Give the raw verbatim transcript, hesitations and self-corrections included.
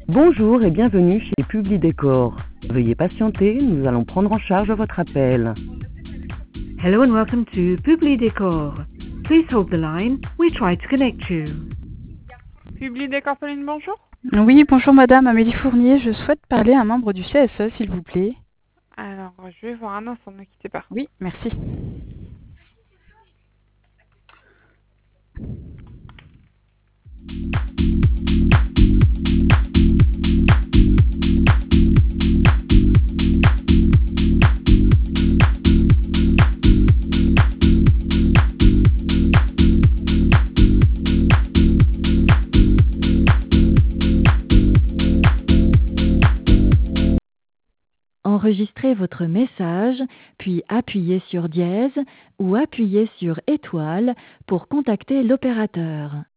Bonjour et bienvenue chez Publidécor. Veuillez patienter, nous allons prendre en charge votre appel. Hello and welcome to Publidécor. Please hold the line. We try to connect you. Publidécor, Pauline, bonjour. Oui, bonjour madame, Amélie Fournier. Je souhaite parler à un membre du C S E, s'il vous plaît. Alors, je vais voir un instant, ne quittez pas. Oui, merci. Enregistrez votre message, puis appuyez sur dièse ou appuyez sur étoile pour contacter l'opérateur.